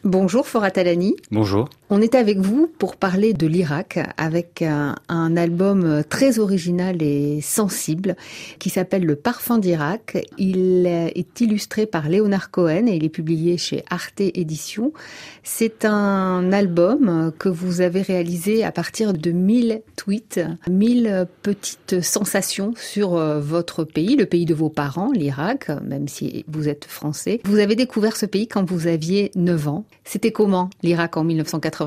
Bonjour Forat Alani. Bonjour. On est avec vous pour parler de l'Irak avec un album très original et sensible qui s'appelle Le Parfum d'Irak. Il est illustré par Leonard Cohen et il est publié chez Arte Éditions. C'est un album que vous avez réalisé à partir de 1000 tweets, 1000 petites sensations sur votre pays, le pays de vos parents, l'Irak, même si vous êtes français. Vous avez découvert ce pays quand vous aviez 9 ans. C'était comment l'Irak en 1989 ?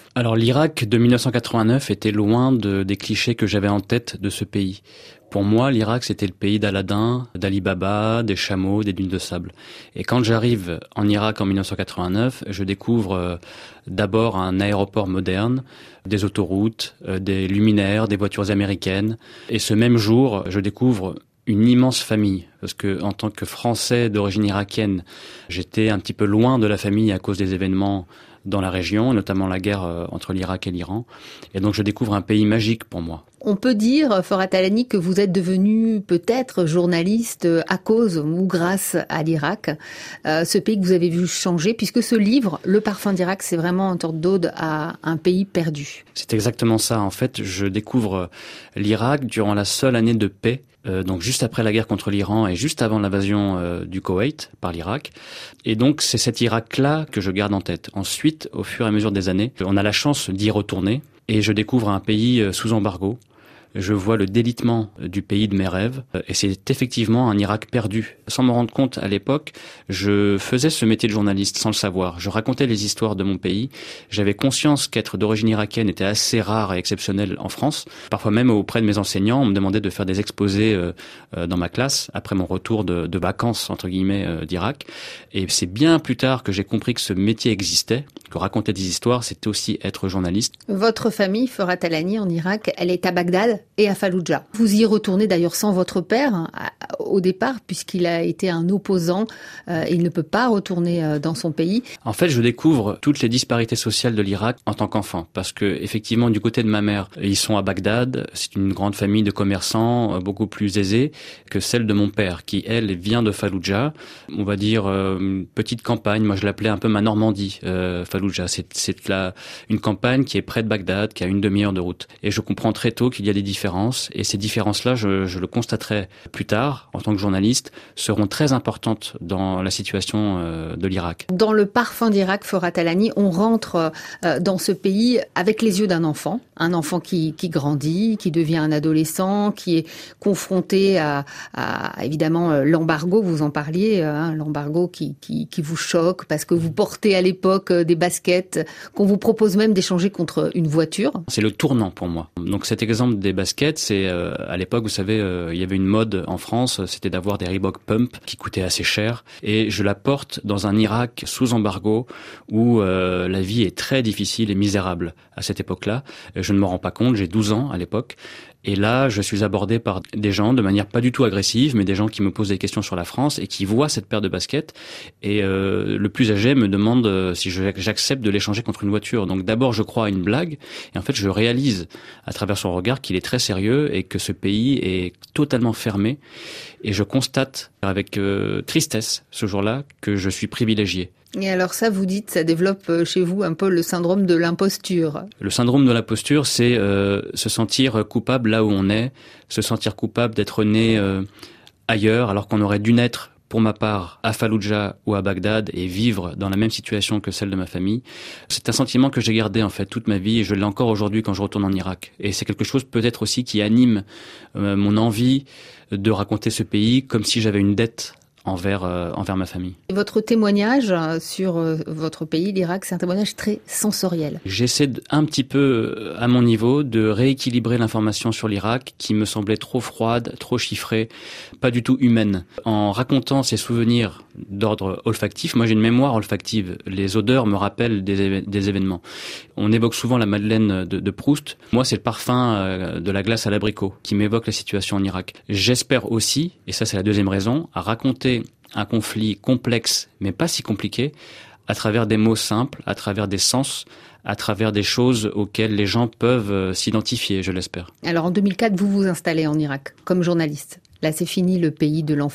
Alors l'Irak de 1989 était loin des clichés que j'avais en tête de ce pays. Pour moi, l'Irak, c'était le pays d'Aladin, d'Ali Baba, des chameaux, des dunes de sable. Et quand j'arrive en Irak en 1989, je découvre d'abord un aéroport moderne, des autoroutes, des luminaires, des voitures américaines. Et ce même jour, je découvre une immense famille, parce que en tant que Français d'origine irakienne, j'étais un petit peu loin de la famille à cause des événements dans la région, notamment la guerre entre l'Irak et l'Iran. Et donc je découvre un pays magique pour moi. On peut dire, Forat Alani, que vous êtes devenu peut-être journaliste à cause ou grâce à l'Irak, ce pays que vous avez vu changer, puisque ce livre, Le Parfum d'Irak, c'est vraiment une sorte d'ode à un pays perdu. C'est exactement ça. En fait, je découvre l'Irak durant la seule année de paix, donc juste après la guerre contre l'Iran et juste avant l'invasion du Koweït par l'Irak. Et donc c'est cet Irak-là que je garde en tête. Ensuite, au fur et à mesure des années, on a la chance d'y retourner et je découvre un pays sous embargo. Je vois le délitement du pays de mes rêves et c'est effectivement un Irak perdu. Sans me rendre compte à l'époque, je faisais ce métier de journaliste sans le savoir. Je racontais les histoires de mon pays. J'avais conscience qu'être d'origine irakienne était assez rare et exceptionnel en France. Parfois même auprès de mes enseignants, on me demandait de faire des exposés dans ma classe après mon retour de vacances entre guillemets d'Irak. Et c'est bien plus tard que j'ai compris que ce métier existait, que raconter des histoires, c'était aussi être journaliste. Votre famille, Forat Alani, en Irak, elle est à Bagdad et à Falloujah. Vous y retournez d'ailleurs sans votre père au départ, puisqu'il a été un opposant. Il ne peut pas retourner dans son pays. En fait, je découvre toutes les disparités sociales de l'Irak en tant qu'enfant, parce que effectivement, du côté de ma mère, ils sont à Bagdad. C'est une grande famille de commerçants, beaucoup plus aisée que celle de mon père, qui elle vient de Falloujah. On va dire une petite campagne. Moi, je l'appelais un peu ma Normandie. Falloujah, c'est une campagne qui est près de Bagdad, qui a une demi-heure de route. Et je comprends très tôt qu'il y a des différences. Et ces différences-là, je le constaterai plus tard, en tant que journaliste, seront très importantes dans la situation de l'Irak. Dans Le Parfum d'Irak, Forat Alani, on rentre dans ce pays avec les yeux d'un enfant. Un enfant qui grandit, qui devient un adolescent, qui est confronté à évidemment l'embargo, vous en parliez, l'embargo qui vous choque parce que vous portez à l'époque des baskets qu'on vous propose même d'échanger contre une voiture. C'est le tournant pour moi. Donc cet exemple des baskets, c'est à l'époque, vous savez, il y avait une mode en France, c'était d'avoir des Reebok Pump qui coûtaient assez cher. Et je la porte dans un Irak sous embargo où la vie est très difficile et misérable à cette époque-là. Je ne me rends pas compte, j'ai 12 ans à l'époque. Et là, je suis abordé par des gens de manière pas du tout agressive, mais des gens qui me posent des questions sur la France et qui voient cette paire de baskets. Et le plus âgé me demande si j'accepte de l'échanger contre une voiture. Donc d'abord, je crois à une blague. Et en fait, je réalise à travers son regard qu'il est très sérieux et que ce pays est totalement fermé. Et je constate avec tristesse ce jour-là que je suis privilégié. Et alors ça, vous dites, ça développe chez vous un peu le syndrome de l'imposture. Le syndrome de l'imposture, c'est se sentir coupable là où on est, se sentir coupable d'être né ailleurs alors qu'on aurait dû naître, pour ma part, à Falloujah ou à Bagdad et vivre dans la même situation que celle de ma famille. C'est un sentiment que j'ai gardé en fait toute ma vie et je l'ai encore aujourd'hui quand je retourne en Irak. Et c'est quelque chose peut-être aussi qui anime mon envie de raconter ce pays comme si j'avais une dette envers ma famille. Votre témoignage sur votre pays, l'Irak, c'est un témoignage très sensoriel. J'essaie un petit peu, à mon niveau, de rééquilibrer l'information sur l'Irak qui me semblait trop froide, trop chiffrée, pas du tout humaine. En racontant ces souvenirs d'ordre olfactif, moi j'ai une mémoire olfactive. Les odeurs me rappellent des événements. On évoque souvent la Madeleine de Proust. Moi, c'est le parfum de la glace à l'abricot qui m'évoque la situation en Irak. J'espère aussi, et ça c'est la deuxième raison, à raconter un conflit complexe, mais pas si compliqué, à travers des mots simples, à travers des sens, à travers des choses auxquelles les gens peuvent s'identifier, je l'espère. Alors en 2004, vous vous installez en Irak comme journaliste. Là, c'est fini le pays de l'enfance.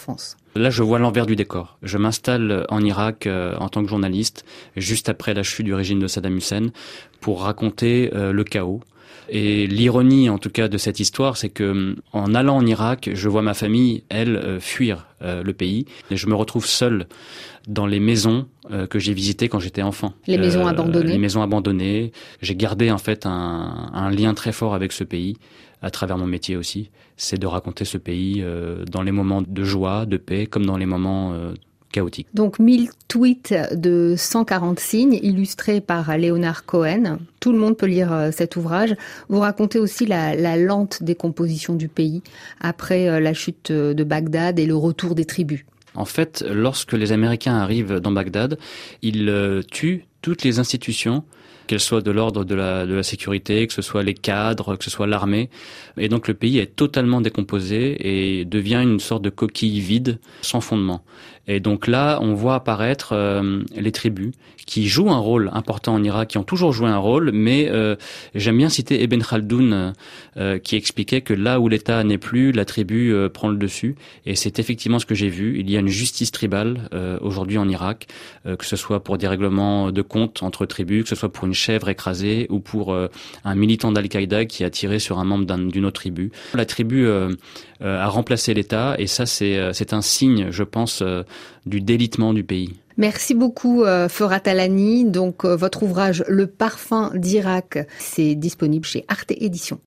Là, je vois l'envers du décor. Je m'installe en Irak en tant que journaliste, juste après la chute du régime de Saddam Hussein, pour raconter le chaos. Et l'ironie, en tout cas, de cette histoire, c'est que en allant en Irak, je vois ma famille, elle, fuir le pays. Et je me retrouve seul dans les maisons que j'ai visitées quand j'étais enfant. Les maisons abandonnées. Les maisons abandonnées. J'ai gardé en fait un lien très fort avec ce pays, à travers mon métier aussi. C'est de raconter ce pays dans les moments de joie, de paix, comme dans les moments chaotiques. Donc 1000 tweets de 140 signes illustrés par Leonard Cohen. Tout le monde peut lire cet ouvrage. Vous racontez aussi la lente décomposition du pays après la chute de Bagdad et le retour des tribus. En fait, lorsque les Américains arrivent dans Bagdad, ils tuent toutes les institutions, qu'elles soient de l'ordre de la sécurité, que ce soit les cadres, que ce soit l'armée. Et donc le pays est totalement décomposé et devient une sorte de coquille vide, sans fondement. Et donc là, on voit apparaître les tribus qui jouent un rôle important en Irak, qui ont toujours joué un rôle, mais j'aime bien citer Ibn Khaldoun qui expliquait que là où l'État n'est plus, la tribu prend le dessus. Et c'est effectivement ce que j'ai vu. Il y a une justice tribale aujourd'hui en Irak, que ce soit pour des règlements de comptes entre tribus, que ce soit pour une chèvre écrasée ou pour un militant d'Al-Qaïda qui a tiré sur un membre d'une autre tribu. La tribu a remplacé l'État et ça c'est un signe, je pense, du délitement du pays. Merci beaucoup Ferhat Alani. Donc votre ouvrage Le Parfum d'Irak, c'est disponible chez Arte Éditions.